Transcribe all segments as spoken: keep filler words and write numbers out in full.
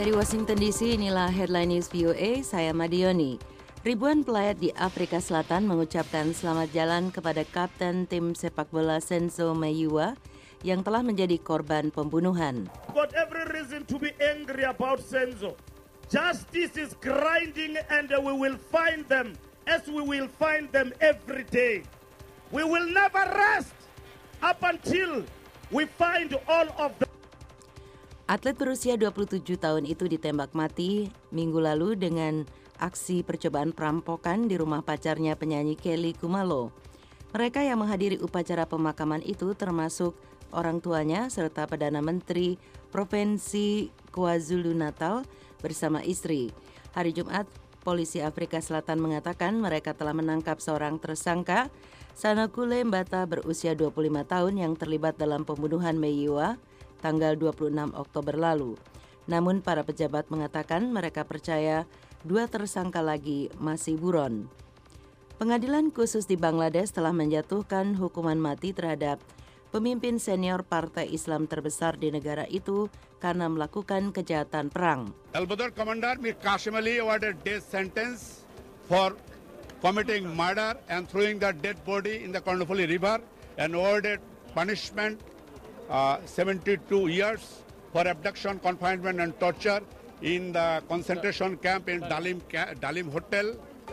Dari Washington D C, inilah Headline News V O A, saya Madioni. Ribuan pelayat di Afrika Selatan mengucapkan selamat jalan kepada kapten tim sepak bola Senzo Meyiwa yang telah menjadi korban pembunuhan. Got every reason to be angry about Senzo. Justice is grinding and we will find them as we will find them every day. We will never rest up until we find all of them. Atlet berusia dua puluh tujuh tahun itu ditembak mati minggu lalu dengan aksi percobaan perampokan di rumah pacarnya penyanyi Kelly Khumalo. Mereka yang menghadiri upacara pemakaman itu termasuk orang tuanya serta Perdana Menteri Provinsi KwaZulu-Natal bersama istri. Hari Jumat, polisi Afrika Selatan mengatakan mereka telah menangkap seorang tersangka, Sanokule Mbata berusia dua puluh lima tahun yang terlibat dalam pembunuhan Meyiwa tanggal dua puluh enam Oktober lalu. Namun para pejabat mengatakan mereka percaya dua tersangka lagi masih buron. Pengadilan khusus di Bangladesh telah menjatuhkan hukuman mati terhadap pemimpin senior partai Islam terbesar di negara itu karena melakukan kejahatan perang. Al-Badr Commander Mir Qasim Ali awarded death sentence for committing murder and throwing the dead body in the Kornofuli River and awarded punishment Uh, seventy-two years for abduction, confinement and torture in the concentration camp in Dalim, Dalim Hotel.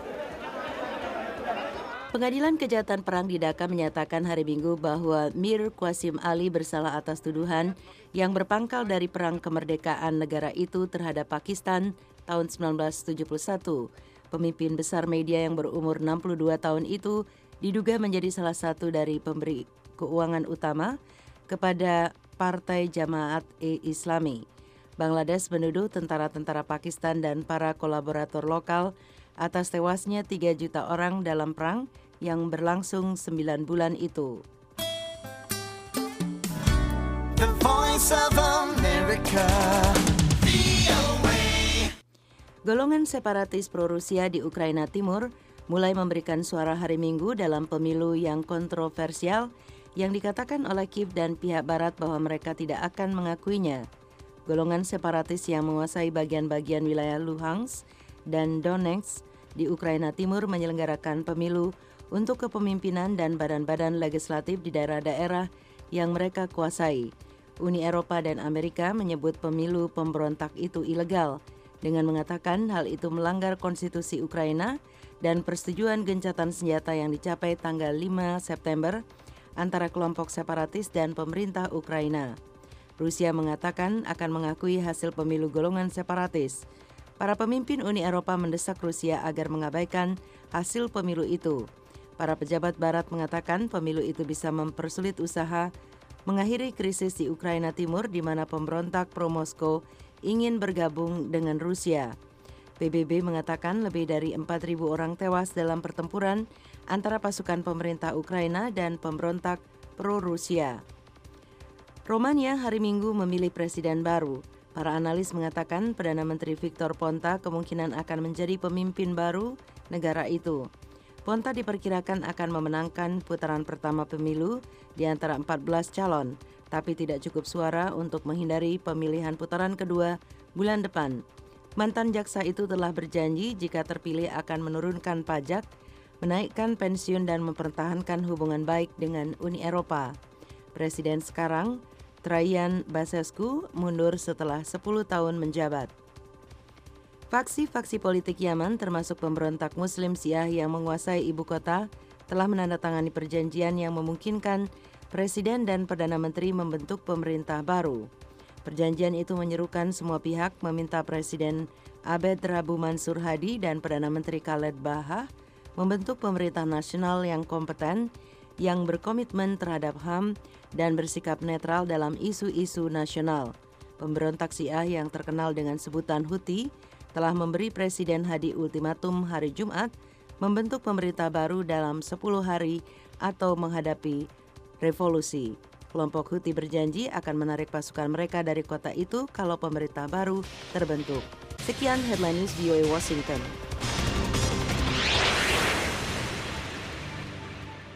Pengadilan Kejahatan Perang di Dhaka menyatakan hari Minggu bahwa Mir Qasim Ali bersalah atas tuduhan yang berpangkal dari perang kemerdekaan negara itu terhadap Pakistan tahun sembilan belas tujuh puluh satu. Pemimpin besar media yang berumur enam puluh dua tahun itu diduga menjadi salah satu dari pemberi keuangan utama kepada Partai Jamaat-e-Islami. Bangladesh menuduh tentara-tentara Pakistan dan para kolaborator lokal atas tewasnya tiga juta orang dalam perang yang berlangsung sembilan bulan itu. The Voice of America. Golongan separatis pro-Rusia di Ukraina Timur mulai memberikan suara hari Minggu dalam pemilu yang kontroversial yang dikatakan oleh Kiev dan pihak Barat bahwa mereka tidak akan mengakuinya. Golongan separatis yang menguasai bagian-bagian wilayah Luhansk dan Donetsk di Ukraina Timur menyelenggarakan pemilu untuk kepemimpinan dan badan-badan legislatif di daerah-daerah yang mereka kuasai. Uni Eropa dan Amerika menyebut pemilu pemberontak itu ilegal dengan mengatakan hal itu melanggar konstitusi Ukraina dan persetujuan gencatan senjata yang dicapai tanggal lima September antara kelompok separatis dan pemerintah Ukraina. Rusia mengatakan akan mengakui hasil pemilu golongan separatis. Para pemimpin Uni Eropa mendesak Rusia agar mengabaikan hasil pemilu itu. Para pejabat Barat mengatakan pemilu itu bisa mempersulit usaha mengakhiri krisis di Ukraina Timur di mana pemberontak pro-Moskow ingin bergabung dengan Rusia. P B B mengatakan lebih dari empat ribu orang tewas dalam pertempuran antara pasukan pemerintah Ukraina dan pemberontak pro-Rusia. Romania hari Minggu memilih presiden baru. Para analis mengatakan Perdana Menteri Victor Ponta kemungkinan akan menjadi pemimpin baru negara itu. Ponta diperkirakan akan memenangkan putaran pertama pemilu di antara empat belas calon, tapi tidak cukup suara untuk menghindari pemilihan putaran kedua bulan depan. Mantan jaksa itu telah berjanji jika terpilih akan menurunkan pajak, menaikkan pensiun dan mempertahankan hubungan baik dengan Uni Eropa. Presiden sekarang, Traian Basescu, mundur setelah sepuluh tahun menjabat. Faksi-faksi politik Yaman termasuk pemberontak Muslim Syiah yang menguasai ibu kota telah menandatangani perjanjian yang memungkinkan Presiden dan Perdana Menteri membentuk pemerintah baru. Perjanjian itu menyerukan semua pihak meminta Presiden Abed Rabu Mansur Hadi dan Perdana Menteri Khaled Bahah membentuk pemerintah nasional yang kompeten, yang berkomitmen terhadap H A M dan bersikap netral dalam isu-isu nasional. Pemberontak Syiah yang terkenal dengan sebutan Houthi telah memberi Presiden Hadi ultimatum hari Jumat membentuk pemerintah baru dalam sepuluh hari atau menghadapi revolusi. Kelompok Houthi berjanji akan menarik pasukan mereka dari kota itu kalau pemerintah baru terbentuk. Sekian Headline News V O A Washington.